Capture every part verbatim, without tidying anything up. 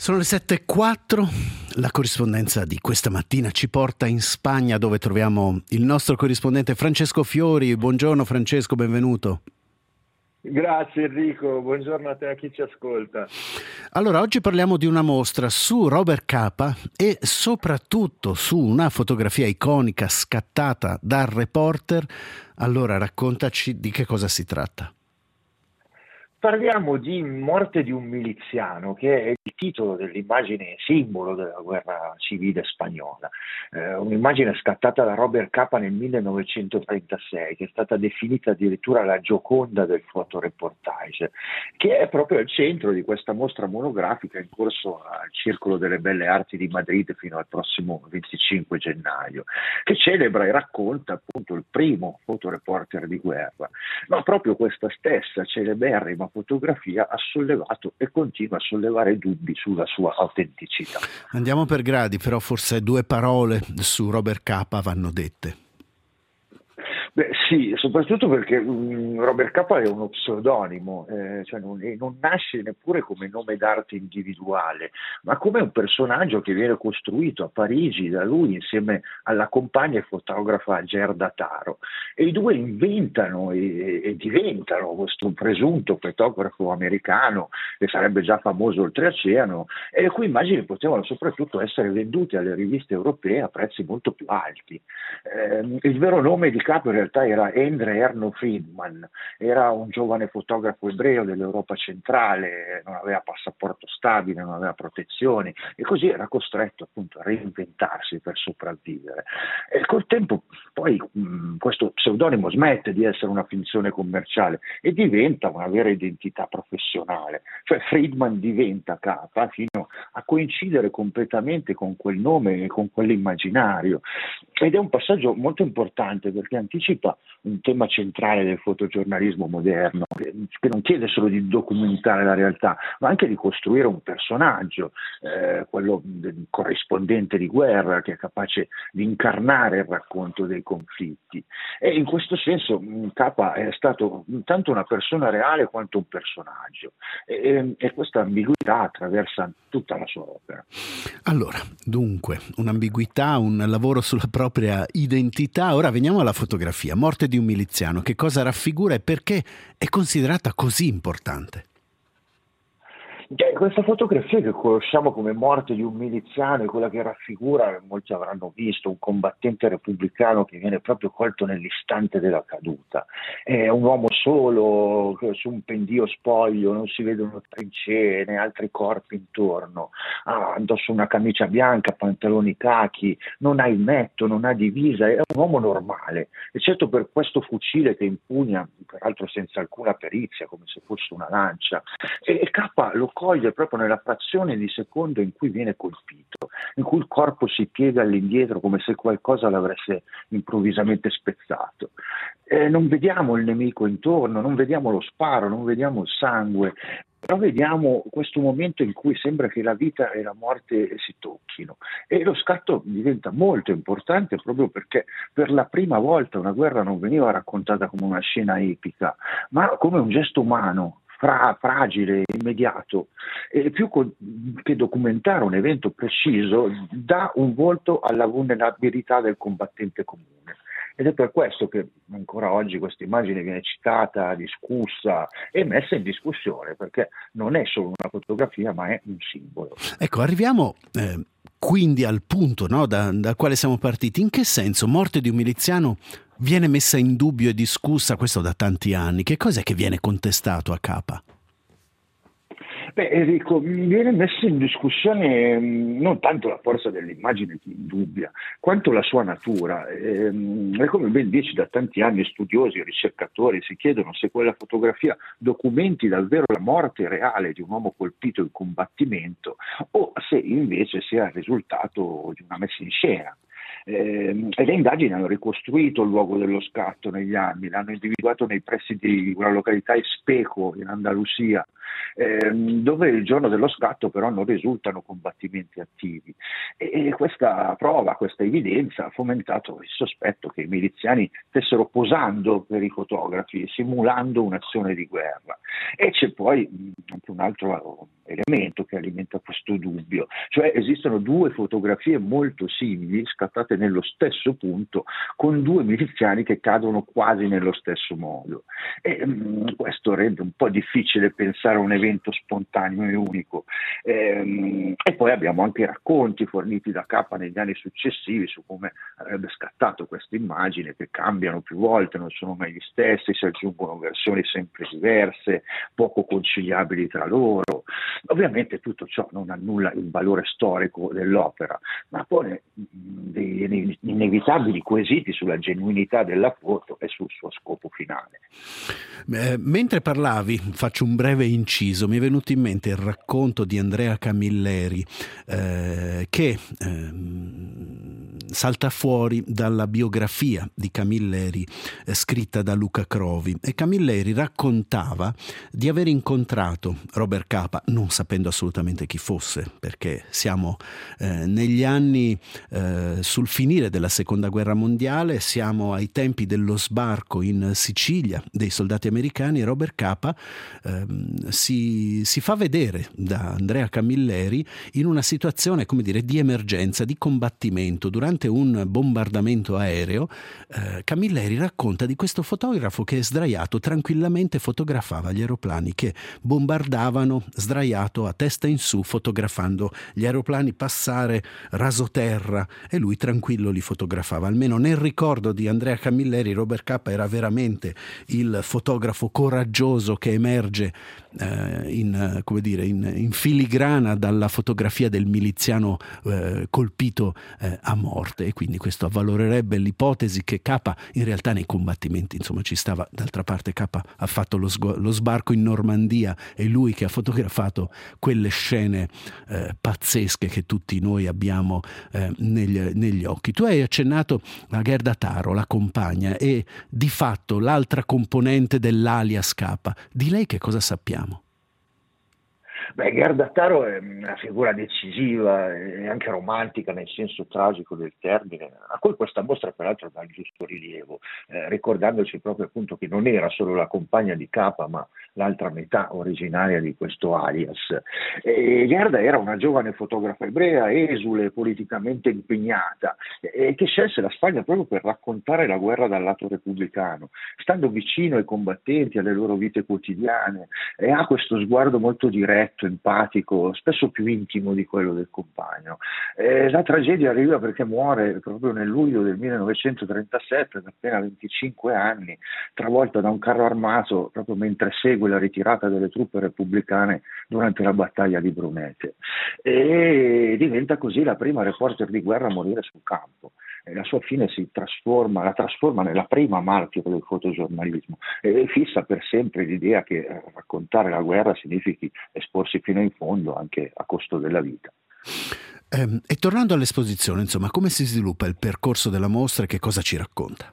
Sono le sette e quattro, la corrispondenza di questa mattina ci porta in Spagna dove troviamo il nostro corrispondente Francesco Fiori. Buongiorno Francesco, benvenuto. Grazie Enrico, buongiorno a te e a chi ci ascolta. Allora, oggi parliamo di una mostra su Robert Capa e soprattutto su una fotografia iconica scattata dal reporter. Allora, raccontaci di che cosa si tratta. Parliamo di Morte di un miliziano, che è il titolo dell'immagine simbolo della guerra civile spagnola, eh, un'immagine scattata da Robert Capa nel millenovecentotrentasei, che è stata definita addirittura la Gioconda del fotoreportage, che è proprio al centro di questa mostra monografica in corso al Circolo delle Belle Arti di Madrid fino al prossimo venticinque gennaio, che celebra e racconta appunto il primo fotoreporter di guerra, ma proprio questa stessa celeberrima fotografia ha sollevato e continua a sollevare dubbi sulla sua autenticità. Andiamo per gradi, però forse due parole su Robert Capa vanno dette. Beh, sì, soprattutto perché um, Robert Capa è uno pseudonimo, eh, cioè non, non nasce neppure come nome d'arte individuale, ma come un personaggio che viene costruito a Parigi da lui insieme alla compagna e fotografa Gerda Taro. E i due inventano e, e diventano questo presunto fotografo americano che sarebbe già famoso oltreoceano e le cui immagini potevano soprattutto essere vendute alle riviste europee a prezzi molto più alti. Eh, il vero nome di Capa in realtà era Endre Erno Friedman, era un giovane fotografo ebreo dell'Europa centrale, non aveva passaporto stabile, non aveva protezioni e così era costretto appunto a reinventarsi per sopravvivere. E col tempo poi mh, questo pseudonimo smette di essere una finzione commerciale e diventa una vera identità professionale, cioè Friedman diventa Capa fino a coincidere completamente con quel nome e con quell'immaginario, ed è un passaggio molto importante perché anticipa un tema centrale del fotogiornalismo moderno, che non chiede solo di documentare la realtà, ma anche di costruire un personaggio, eh, quello del corrispondente di guerra, che è capace di incarnare il racconto dei conflitti. E in questo senso Capa è stato tanto una persona reale quanto un personaggio, e, e questa ambiguità attraversa tutta la sua opera. Allora, dunque, un'ambiguità, un lavoro sulla propria identità. Ora veniamo alla fotografia. Morte di un miliziano, che cosa raffigura e perché è considerata così importante? Questa fotografia che conosciamo come Morte di un miliziano è quella che raffigura, molti avranno visto, un combattente repubblicano che viene proprio colto nell'istante della caduta. È un uomo solo, su un pendio spoglio, non si vedono trincee né altri corpi intorno, ha addosso una camicia bianca, pantaloni cachi, non ha ilmetto, non ha divisa, è un uomo normale, eccetto per questo fucile che impugna, peraltro senza alcuna perizia, come se fosse una lancia. E Capa lo coglie proprio nella frazione di secondo in cui viene colpito, in cui il corpo si piega all'indietro come se qualcosa l'avesse improvvisamente spezzato. Eh, non vediamo il nemico intorno, non vediamo lo sparo, non vediamo il sangue, però vediamo questo momento in cui sembra che la vita e la morte si tocchino, e lo scatto diventa molto importante proprio perché per la prima volta una guerra non veniva raccontata come una scena epica, ma come un gesto umano, Fra, fragile, immediato, e più co- che documentare un evento preciso dà un volto alla vulnerabilità del combattente comune. Ed è per questo che ancora oggi questa immagine viene citata, discussa e messa in discussione, perché non è solo una fotografia ma è un simbolo. Ecco, arriviamo eh, quindi al punto, no, da, dal quale siamo partiti. In che senso Morte di un miliziano viene messa in dubbio e discussa, questo da tanti anni? Che cos'è che viene contestato a Capa? Beh, Enrico, viene messa in discussione mh, non tanto la forza dell'immagine che indubbia, quanto la sua natura. Ehm, e come ben dici, da tanti anni studiosi e ricercatori si chiedono se quella fotografia documenti davvero la morte reale di un uomo colpito in combattimento o se invece sia il risultato di una messa in scena. Eh, e le indagini hanno ricostruito il luogo dello scatto negli anni, l'hanno individuato nei pressi di una località Espejo in Andalusia, ehm, dove il giorno dello scatto però non risultano combattimenti attivi. E, e questa prova, questa evidenza ha fomentato il sospetto che i miliziani stessero posando per i fotografi, simulando un'azione di guerra. E c'è poi mh, anche un altro elemento che alimenta questo dubbio, cioè esistono due fotografie molto simili scattate nello stesso punto con due miliziani che cadono quasi nello stesso modo, e mh, questo rende un po' difficile pensare a un evento spontaneo e unico. Ehm, e poi abbiamo anche i racconti forniti da Capa negli anni successivi su come avrebbe scattato questa immagine, che cambiano più volte, non sono mai gli stessi, si aggiungono versioni sempre diverse, poco conciliabili tra loro. Ovviamente tutto ciò non annulla il valore storico dell'opera, ma pone dei inevitabili quesiti sulla genuinità della foto e sul suo scopo finale. Eh, mentre parlavi, faccio un breve inciso, mi è venuto in mente il racconto di Andrea Camilleri eh, che eh, salta fuori dalla biografia di Camilleri eh, scritta da Luca Crovi, e Camilleri raccontava di aver incontrato Robert Capa, non sapendo assolutamente chi fosse, perché siamo eh, negli anni eh, sul finire della seconda guerra mondiale, siamo ai tempi dello sbarco in Sicilia dei soldati americani, e Robert Capa ehm, si, si fa vedere da Andrea Camilleri in una situazione, come dire, di emergenza, di combattimento. Durante un bombardamento aereo eh, Camilleri racconta di questo fotografo che sdraiato tranquillamente fotografava gli aeroplani che bombardavano, sdraiato a testa in su, fotografando gli aeroplani passare rasoterra, e lui tranquillo li fotografava. Almeno nel ricordo di Andrea Camilleri, Robert Capa era veramente il fotografo coraggioso che emerge eh, in, come dire, in, in filigrana dalla fotografia del miliziano eh, colpito eh, a morte, e quindi questo avvalorerebbe l'ipotesi che Capa in realtà nei combattimenti insomma ci stava. D'altra parte Capa ha fatto lo, sgu- lo sbarco in Normandia, e lui che ha fotografato quelle scene eh, pazzesche che tutti noi abbiamo eh, negli, negli occhi. Tu hai accennato a Gerda Taro, la compagna, e di fatto l'altra componente dell'alias Capa. Di lei che cosa sappiamo? Beh, Gerda Taro è una figura decisiva e anche romantica nel senso tragico del termine, a cui questa mostra peraltro dà il giusto rilievo, eh, ricordandoci proprio appunto che non era solo la compagna di Capa, ma l'altra metà originaria di questo alias. E Gerda era una giovane fotografa ebrea, esule, politicamente impegnata, e che scelse la Spagna proprio per raccontare la guerra dal lato repubblicano, stando vicino ai combattenti, alle loro vite quotidiane, e ha questo sguardo molto diretto, empatico, spesso più intimo di quello del compagno. Eh, la tragedia arriva perché muore proprio nel luglio del millenovecentotrentasette, ad appena venticinque anni, travolta da un carro armato proprio mentre segue la ritirata delle truppe repubblicane durante la battaglia di Brunete, e diventa così la prima reporter di guerra a morire sul campo. E la sua fine si trasforma, la trasforma nella prima martire del fotogiornalismo, e fissa per sempre l'idea che raccontare la guerra significhi esporsi fino in fondo, anche a costo della vita. Eh, e tornando all'esposizione, insomma, come si sviluppa il percorso della mostra e che cosa ci racconta?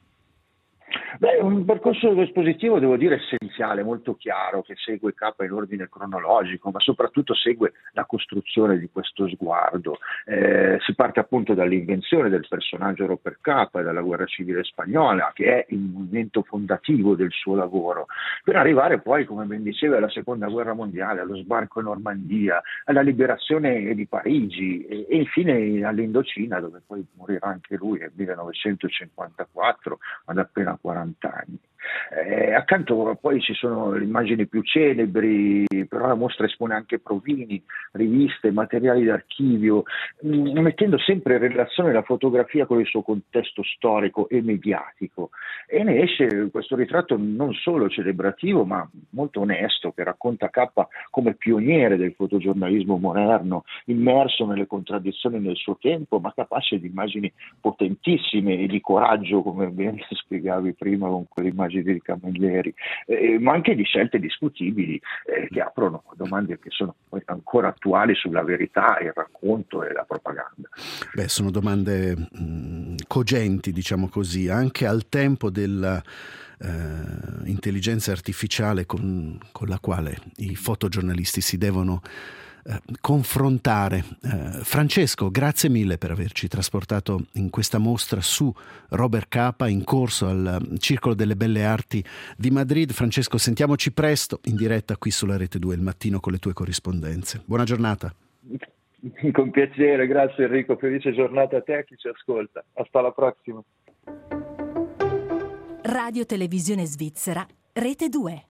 Beh, un percorso espositivo, devo dire, essenziale, molto chiaro, che segue Capa in ordine cronologico, ma soprattutto segue la costruzione di questo sguardo. Eh, si parte appunto dall'invenzione del personaggio Robert Capa e dalla guerra civile spagnola, che è il momento fondativo del suo lavoro, per arrivare poi, come ben diceva, alla seconda guerra mondiale, allo sbarco in Normandia, alla liberazione di Parigi e, e infine all'Indocina, dove poi morirà anche lui nel millenovecentocinquantaquattro, ad appena quaranta anni. Eh, accanto poi ci sono le immagini più celebri, però la mostra espone anche provini, riviste, materiali d'archivio, mh, mettendo sempre in relazione la fotografia con il suo contesto storico e mediatico, e ne esce questo ritratto non solo celebrativo ma molto onesto, che racconta Capa come pioniere del fotogiornalismo moderno, immerso nelle contraddizioni del suo tempo, ma capace di immagini potentissime e di coraggio, come ben spiegavi prima con quell'immagine proposito di Camilleri, eh, ma anche di scelte discutibili eh, che aprono domande che sono ancora attuali sulla verità, il racconto e la propaganda. Beh, sono domande mh, cogenti, diciamo così, anche al tempo della eh, intelligenza artificiale con, con la quale i fotogiornalisti si devono eh, confrontare. Eh, Francesco, grazie mille per averci trasportato in questa mostra su Robert Capa in corso al Circolo delle Belle Arti di Madrid. Francesco, sentiamoci presto in diretta qui sulla Rete due, il mattino, con le tue corrispondenze. Buona giornata. Con piacere, grazie Enrico, felice giornata a te e a chi ci ascolta. Hasta la prossima. Radio Televisione Svizzera, Rete due.